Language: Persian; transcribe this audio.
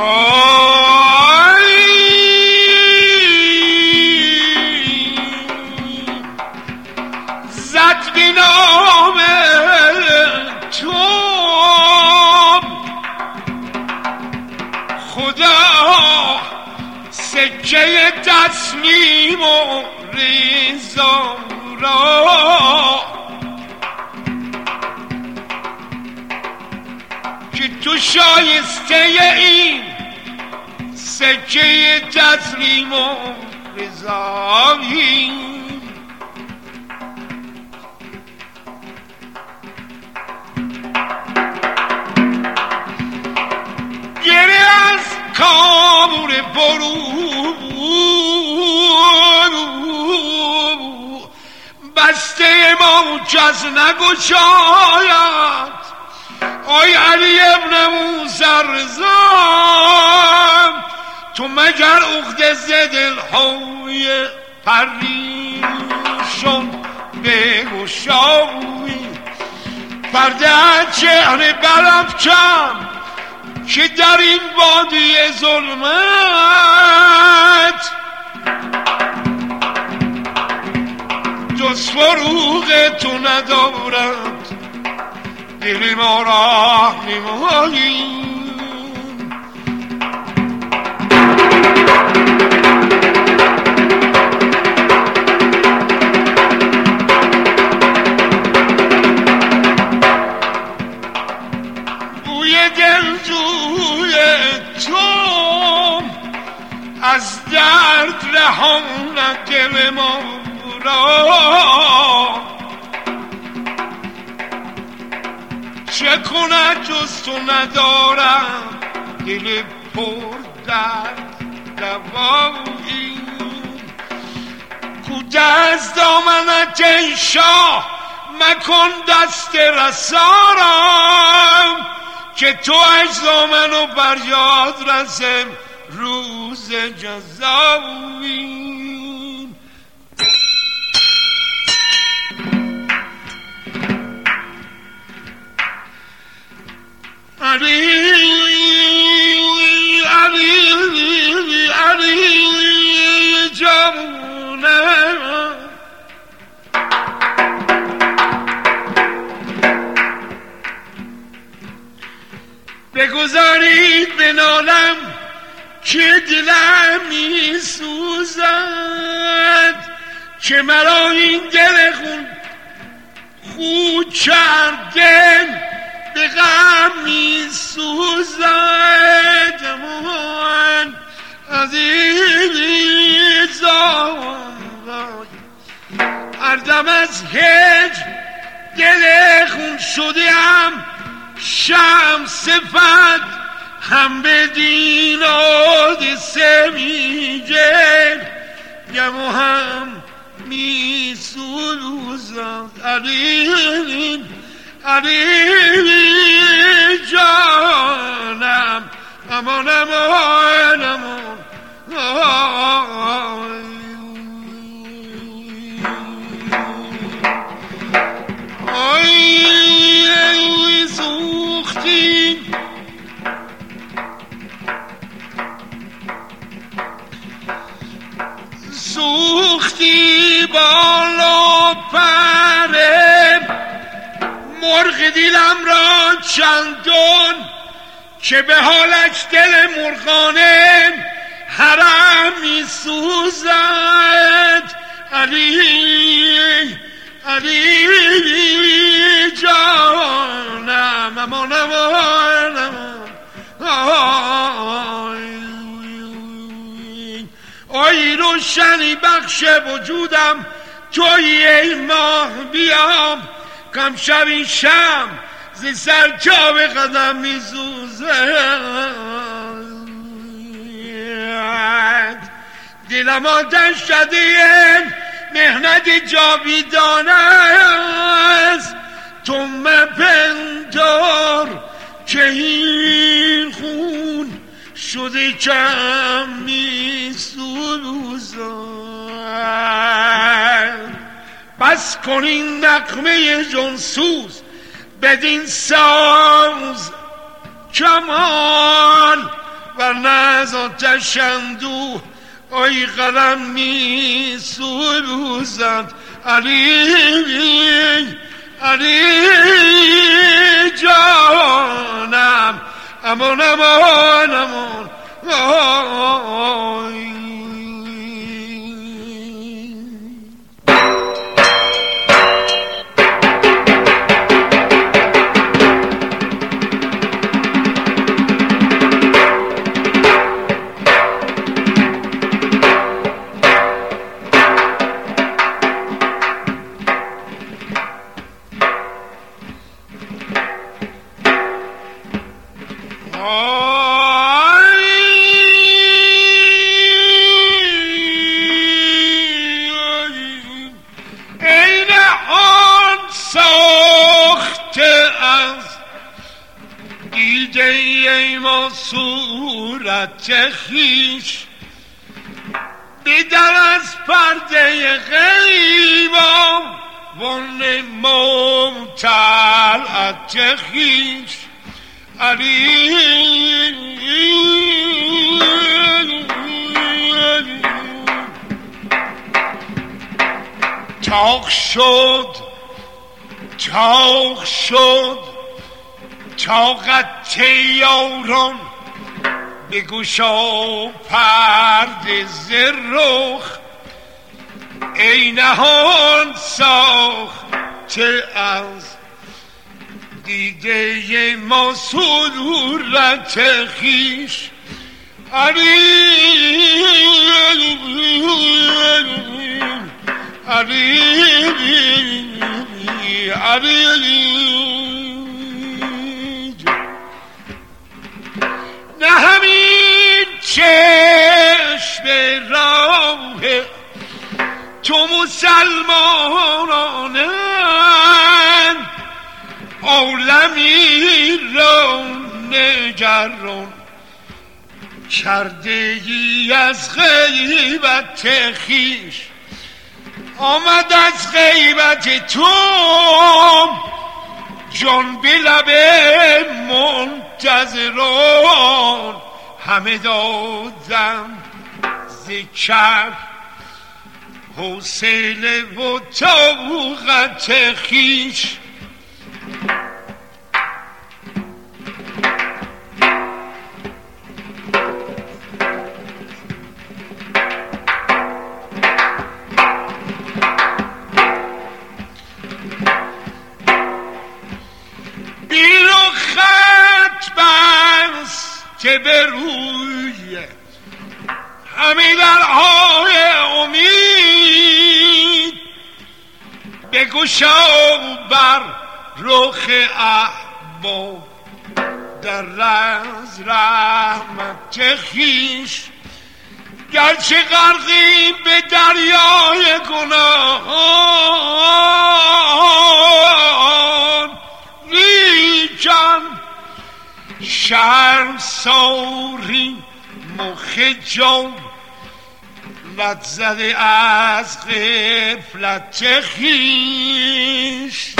زد به نام تو خدا سکه تصمیم و رضا را که تو شایسته این سکه تسلیم و رضایی. گره از کامور برو بسته موج از نگشاید. آی علی ابن موسی رضا تو مگر عقده ز دلهای پریشان بگشایی. پرده از چهره برافکن که در این وادی ظلمت جز فروغ تو ندارد. دل ما را نمایی بوی دلجوی تو از درد رهاند دل ما را. چه کند جز تو ندارم دل پر درد دوایی. کوته از دامنت ای شاه مکن دست رسارم که تو اجزا منو بر یاد رسم روز جزایی. علی علی علی جانم بگذارید بنالم که دلم می سوزد که مرا این دل خود کردن به غم می سوزد. من عزیزان هر دم از هجر دل خون شدم شم صفت هم به دیناد سمیجه گم و هم می سوزد. علی علی جانم امان امان امان آی سوختی سوختی بالا پره مرغ دیلم را چندان که به حالش دل مرغانه حرم می سوزد. علی علی جانم امان امان آی روشنی بخش وجودم توی ای ماه بیام کم شبی شم ز سرچاو قدم می سوزد. دلم آتش شده مهنت جاویدانه است تو مپندار که این خون شده کم می سوزد. بس کن این نغمه جانسوز بدین ساز کمال ورنه از آتش اندوه ای قلم می سوزد علی علی جانم امان امان امان صورت خویش بدر از پرده غیبم ون ممتلعت خویش علی تاق شد تاق شد طاقت یاران بگشا پرده زرخ ای نهان ساخته از دیده ما صورت خویش علی علی علی نه همین چشم راه تو مسلمانان عالمی را نگران کرده ای از غیبت خویش آمد از غیبت تو جان به لب منتظران همه دادم ذکر حوصله و طاقت خویش که به روی همه درهای امید بگشا بر رخ احباب در رز رحمت خویش گرچه غرقی به دریای گناهان لیکن شرم ساری مخ جان لت زده از غفلت خویش